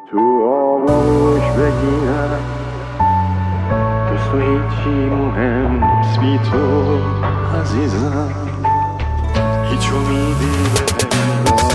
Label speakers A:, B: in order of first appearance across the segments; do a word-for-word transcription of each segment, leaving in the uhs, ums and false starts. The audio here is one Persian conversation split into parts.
A: تو آغوش بگیرم جز تو هیچی مهم نیست بی تو عزیزم، هیچ امیدی بهم نیست.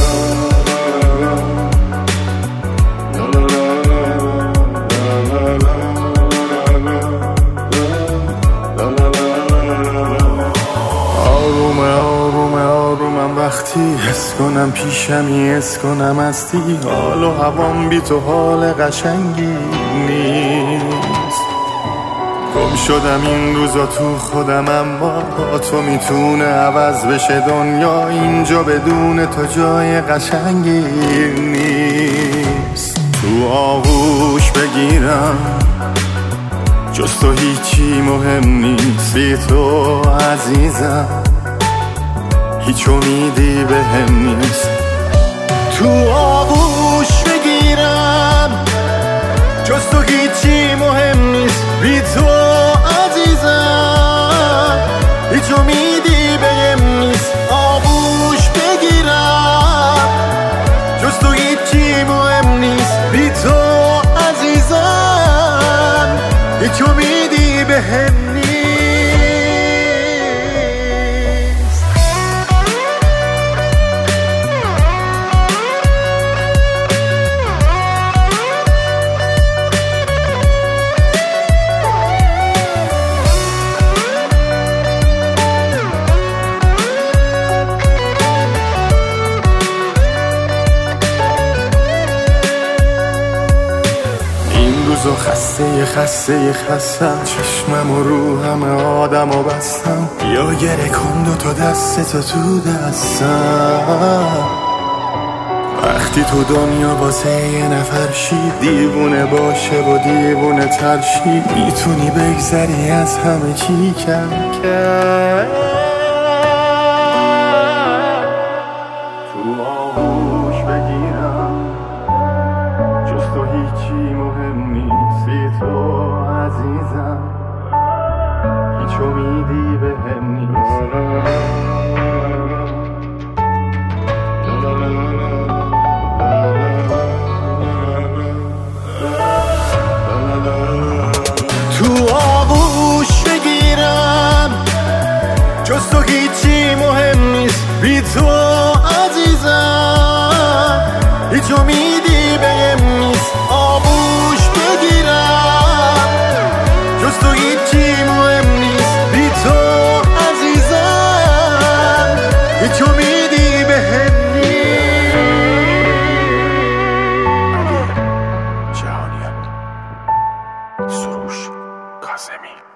A: آرومه آرومه آرومم وقتی حس کنم پیشمی، حس کنم هستی، حال و هوام بی تو حال قشنگی نیست. گم شدم این روزا تو خودم، اما با تو میتونه عوض بشه دنیا، اینجا بدون تو جای قشنگی نیست. تو آغوش بگیرم جز تو هیچی مهم نیست بی تو عزیزم، هیچ امیدی بهم نیست. تو آغوش بگیرم جز تو هیچی مهم نیست بی تو عزیزم، هیچ امیدی بهم نیست. آغوش بگیرم جز تو هیچی مهم نیست بی تو عزیزم، هیچ امیدی بهم نیست. روزا خسته خسته خستم، چشمم و رو همه آدم و بستم، یا گره کن دو تا دست تو تو دستم. وقتی تو دنیا واسه یه نفر شی، دیوونه باشه و دیوونه ترشی، میتونی بگذری از همه چی کم کم. تو آغوش بگیرم جز تو هیچی مهم نیست بی تو عزیزم، هیچ امیدی بهم نیست. تو آغوش بگیرم جز تو هیچی مهم نیست بی تو عزیزم، هیچ امیدی بهم نیست. آغوش بگیرم جز تو هیچی مهم نیست بی تو عزیزم، هیچ امیدی بهم نیست. علی جهانیان، سروش کاظمی.